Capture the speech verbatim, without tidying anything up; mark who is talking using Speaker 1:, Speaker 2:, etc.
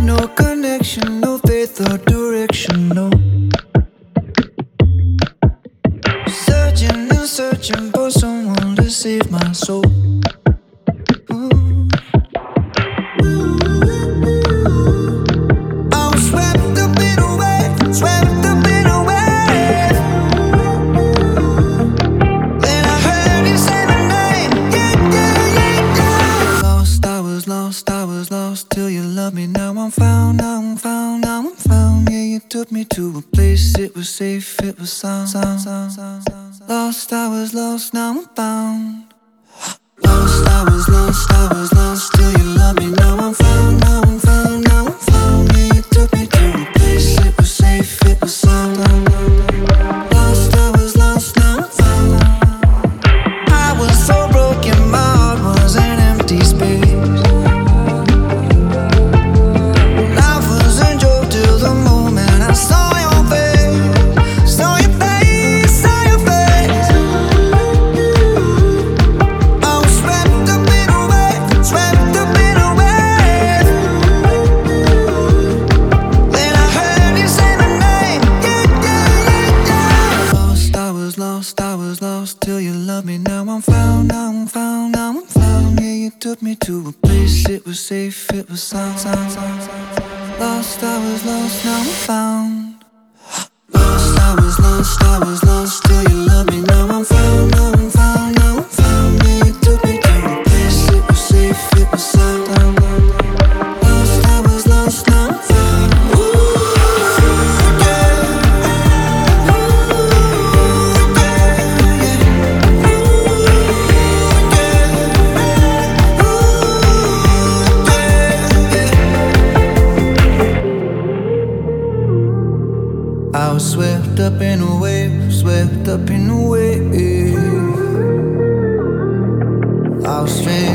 Speaker 1: no connection, no faith or direction, no. Searching and searching for someone to save my soul. Ooh. I'm swept up in a wave, swept up in a wave. Then I heard you say my name, yeah, yeah, yeah, yeah. Lost, I was lost, I was lost till you loved me. Now I'm found, now I'm found, now I'm found. Yeah, you took me to a place, it was safe, it was sound, sound, sound, sound, sound. Lost, I was lost, now I'm found. Lost, I was lost, I was lost till you loved me. Now I'm found, now I'm found, now I'm found. Yeah, you took me to a place, it was safe, it was sound. Lost, I was lost, now I'm found. I was so broken, my heart was an empty space. Life was a joke till the moment I saw your face, saw your face, saw your face. I was swept up in a wave, swept up in a wave. Then I heard you say my name, yeah, yeah, yeah, yeah. Lost, I was lost, I was lost till you loved me. Now I'm found, now I'm found, now I'm found. Yeah, you took me to a place, it was safe, it was sound, sound, sound, sound. Lost, I was lost, now I'm found. Lost, I was lost, I was lost till you loved me. Now I'm found, now I'm found, now I'm found. Yeah, you took me to a place, it was safe, it was sound. Lost, I was lost, now I'm found. Ooh, yeah. Ooh, yeah, yeah. Ooh, yeah. Ooh, yeah, yeah. I was swept up in a wave, swept up in a wave. I was stranded